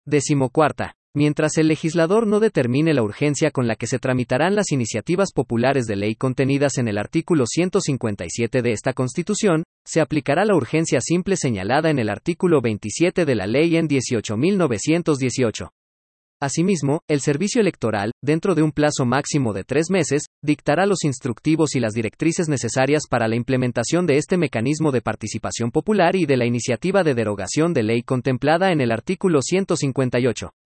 14. Mientras el legislador no determine la urgencia con la que se tramitarán las iniciativas populares de ley contenidas en el artículo 157 de esta Constitución, se aplicará la urgencia simple señalada en el artículo 27 de la Ley N. 18.918. Asimismo, el Servicio Electoral, dentro de un plazo máximo de 3 meses, dictará los instructivos y las directrices necesarias para la implementación de este mecanismo de participación popular y de la iniciativa de derogación de ley contemplada en el artículo 158.